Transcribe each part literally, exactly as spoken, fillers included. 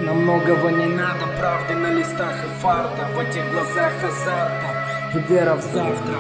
Нам многого не надо, правды на листах и фарта, в этих глазах азарта и вера в завтра.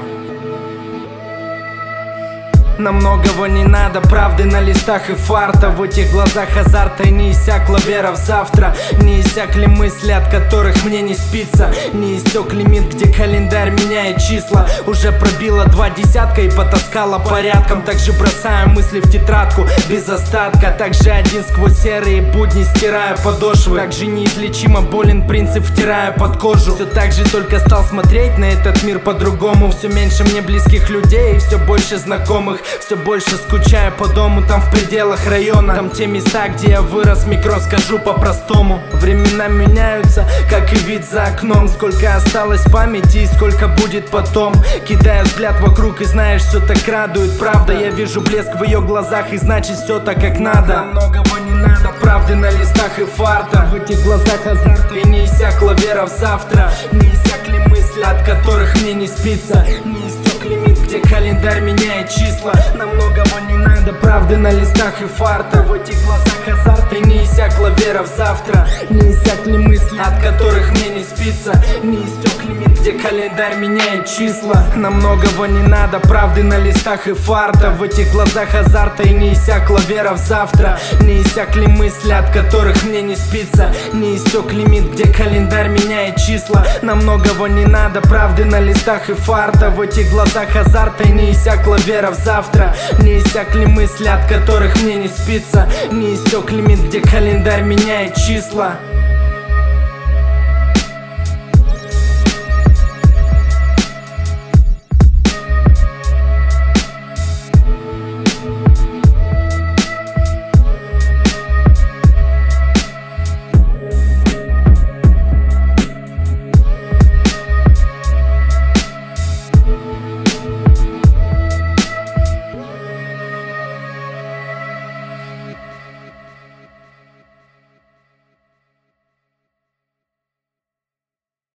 Нам многого не надо, правды на листах и фарта, в этих глазах азарта и не иссякла вера в завтра. Не иссякли мысли, от которых мне не спится, не истек лимит, где календарь меняет числа. Уже пробила два десятка и потаскала порядком. Также бросаю мысли в тетрадку без остатка. Также один сквозь серые будни стираю подошвы. Также неизлечимо болен принцип, втираю под кожу. Все так же, только стал смотреть на этот мир по-другому. Все меньше мне близких людей и все больше знакомых. Все больше скучаю по дому, там в пределах района. Там те места, где я вырос, микро скажу по-простому. Времена меняются, как и вид за окном. Сколько осталось памяти и сколько будет потом. Кидаю взгляд вокруг и знаешь, все так радует. Правда, я вижу блеск в ее глазах, и значит все так, как надо. Многого не надо, правды на листах и фарта, в этих глазах азарта и не иссякла вера в завтра. Не иссякли мысли, от которых мне не спится, не истек лимит, где календарь меняет числа. Нам многого не надо, правды на листах и фарта, в этих глазах азарта и не иссякла вера в завтра. Не иссякли мысли, от которых мне не спится, не истек лимит, где календарь меняет числа. Нам многого не надо, правды на листах и фарта, в этих глазах азарта и не иссякла вера в завтра. Не иссякли мысли, от которых мне не спится, не истек лимит, где календарь меняет числа. Нам многого не надо, правды на листах и фарта, в этих глазах азарта и не иссякла вера в завтра. Не иссякли мысли, от которых мне не спится, не истек лимит, где календарь меняет числа.